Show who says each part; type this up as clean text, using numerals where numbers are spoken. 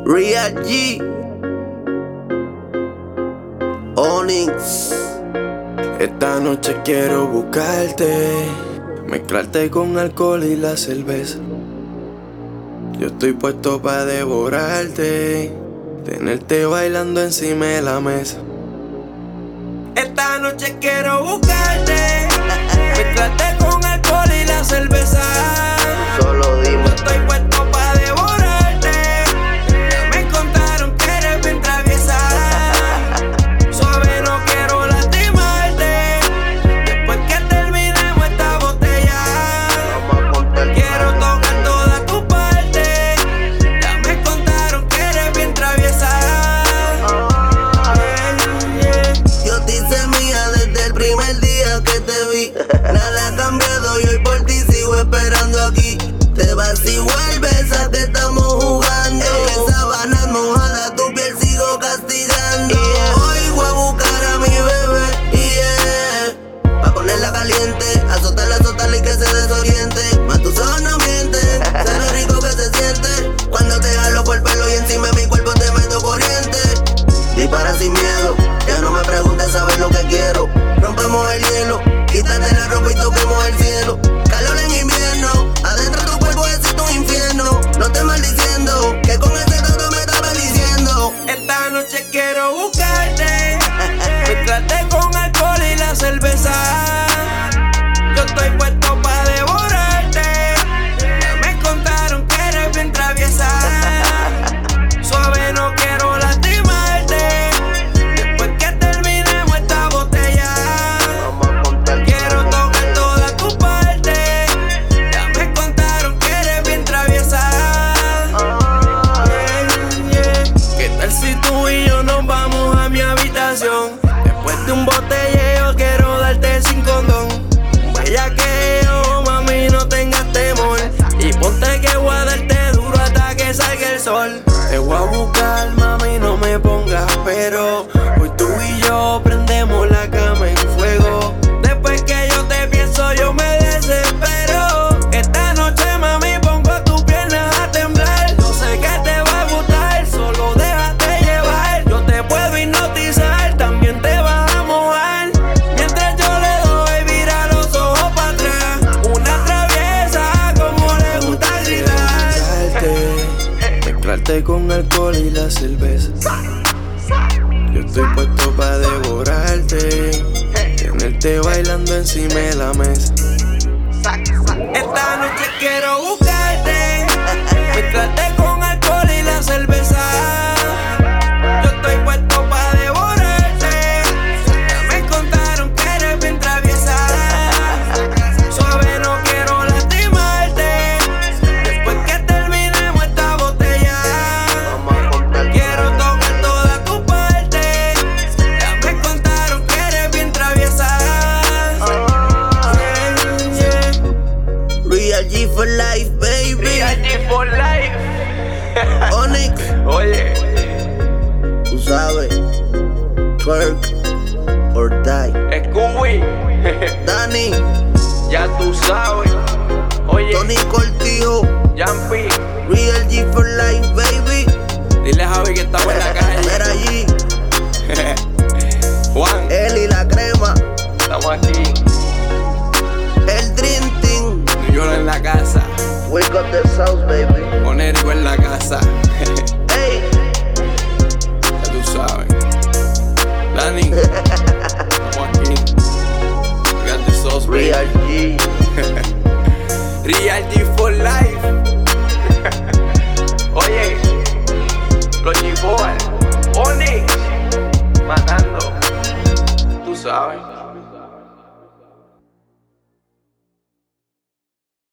Speaker 1: Real G, Onyx.
Speaker 2: Esta noche quiero buscarte, mezclarte con alcohol y la cerveza. Yo estoy puesto para devorarte, tenerte bailando encima de la mesa. Esta noche quiero buscarte, mezclarte con alcohol y la cerveza.
Speaker 1: Solo dime.
Speaker 2: Yo estoy puesto para devorarte. Me contaron que eres bien traviesa. Suave, no quiero lastimarte. Después que terminemos esta botella, quiero tocar toda tu parte. Ya me contaron que eres bien traviesa.
Speaker 1: Yo te hice mía desde el primer día que te vi. Nada ha cambiado y hoy por ti sigo esperando aquí. Te vas y vuelves, a te estamos jugando. En sábanas mojadas tu piel sigo castigando. Hoy voy a buscar a mi bebé, pa' ponerla caliente, azótala y que se desoriente. Más tus ojos no mienten, sé lo rico que se siente cuando te jalo por el pelo y encima de mi cuerpo te meto corriente. Dispara sin miedo, ya no me preguntes, sabes lo que quiero. Rompemos el hielo, quítate la ropa y toquemos el cielo. Calor en invierno, adentro tu cuerpo es tu infierno. No te maldiciendo, que con ese todo me estaba diciendo.
Speaker 2: Esta noche quiero buscarte, mezclarte con alcohol y la cerveza. Yo estoy puesto para devorarte. Ya me contaron que eres bien traviesa. Suave, no quiero lastimarte. Después que terminemos esta botella, quiero tocar toda tu parte. Ya me contaron que eres bien traviesa. ¿Qué tal si tú y yo nos vamos a mi habitación? Después de un botelleo quiero darte sin condón. Bellaqueo, mami, no tengas temor. Y ponte que voy a darte duro hasta que salga el sol. Te voy a buscar, mami, no me pongas pero. Hoy tú y yo prendemos la cama en fuego. Después que yo te pienso yo me desespero. Esta noche, mami, pongo tus piernas a temblar. Yo sé que te va a gustar, solo déjate llevar. Yo te puedo hipnotizar, también te vas a mojar. Mientras yo le doy, vira los ojos para atrás. Una traviesa como le gusta gritar. Mezclarte con alcohol y la cerveza. Yo estoy puesto para devorarte, tenerte bailando encima de la mesa. Esta noche quiero buscarte, mezclarte con alcohol y la cerveza. Yo estoy puesto para devorarte. Ya me contaron que eres bien traviesa. Suave, no quiero lastimarte. Después que terminemos esta botella, quiero tocar toda tu parte. Ya me contaron que eres bien traviesa.
Speaker 1: Real G for life, baby.
Speaker 2: Real G for life.
Speaker 1: Onyx,
Speaker 2: Oye,
Speaker 1: tú sabes. Kirk or die.
Speaker 2: Scooby,
Speaker 1: Dani,
Speaker 2: ya tú sabes. Oye,
Speaker 1: Tony Cortijo.
Speaker 2: Jumpy,
Speaker 1: Real G for life, baby.
Speaker 2: dile a Javi que estamos en la calle.
Speaker 1: Mira allí,
Speaker 2: Juan,
Speaker 1: él y la crema.
Speaker 2: estamos aquí.
Speaker 1: El Dream Team.
Speaker 2: New York en la casa.
Speaker 1: Wake up the south, baby.
Speaker 2: Onérico en la casa.
Speaker 1: Hey.
Speaker 2: Ya tú sabes. Dani, estamos aquí. We got the sauce, baby.
Speaker 1: Real G.
Speaker 2: Real G for life. Oye, los G-Boy, Onyx, matando. Tú sabes.